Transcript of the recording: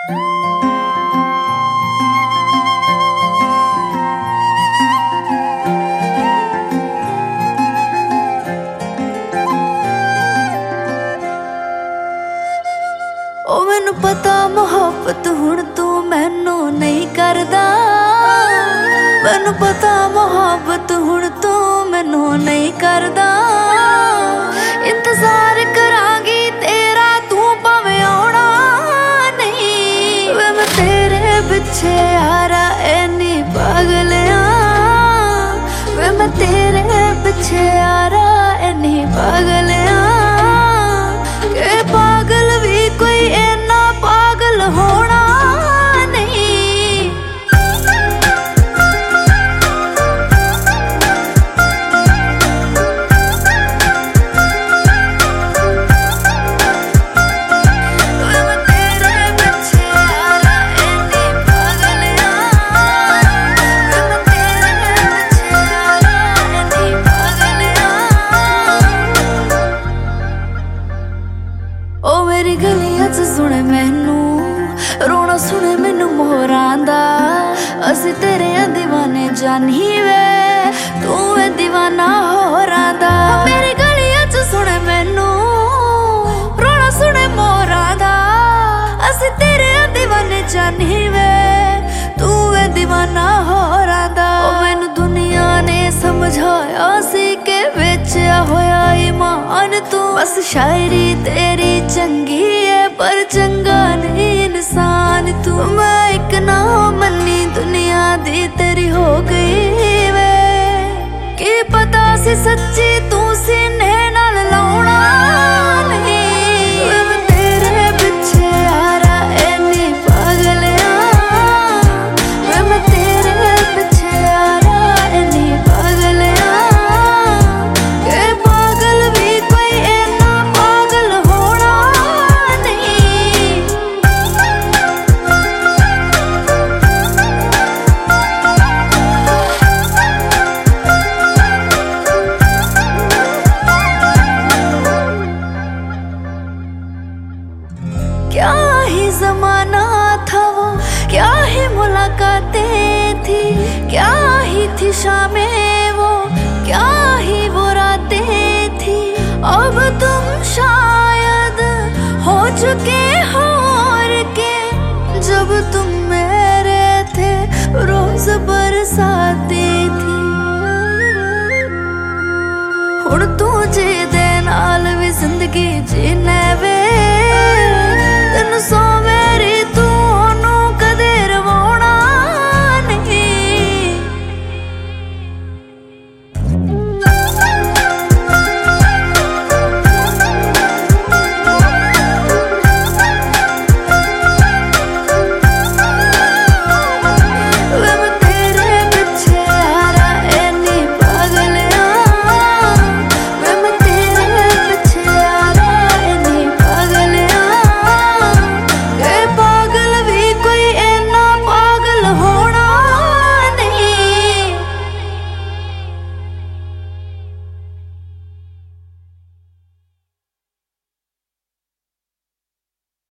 ओ मैनू पता मोहब्बत हुण तू मैनू नहीं करदा, मैनू पता मोहब्बत हुण तू मैनू नहीं करदा। इंतजार करांगी तेरा तू भावें आउणा नहीं, वे मैं तेरे पिछे यारा इन्नी पागल आं, वे मैं तेरे पिछे यारा इन्नी पागल आं के पागल भी कोई इन्ना पागल होना नहीं। वे मैं तेरे पिछे यारा इन्नी पागल आं, वे मैं तेरे पिछे यारा इन्नी पागल आं। ओ मेरी गलियां च सुने मैनू रोना, सुने मैनू मोहरां दा, असी तेरे दीवाने जानी वे तू है दीवाना होरां दा। मेरी गलियां च सुने मैनू रोना, सुने मोहरां दा, असी तेरे दीवाने जानी वे तू है दीवाना होरां दा। ओ मैनू दुनिया ने समझाया सी के बेचा होया ईमान तू, बस शायरी तेरी चंगी है पर चंगा नहीं इंसान तू। मैं एक ना मन्नी दुनिया दी तेरी हो गई वे, की पता सी सच्ची तू सीने नाल लाउणा नहीं। वे मैं तेरे पिछे यारा इन्नी पागल आं, वे मैं तेरे पिछे यारा इन्नी पागल आं के पागल भी कोई इन्ना पागल होना नहीं। क्या ही जमाना था वो, क्या ही मुलाकातें थी, क्या ही थी शामें वो, क्या ही वो रातें थी। अब तुम शायद हो चुके हो और के, जब तुम मेरे थे रोज बरसाते थी। हुण तू जी दे नाल भी जिंदगी जीने वे,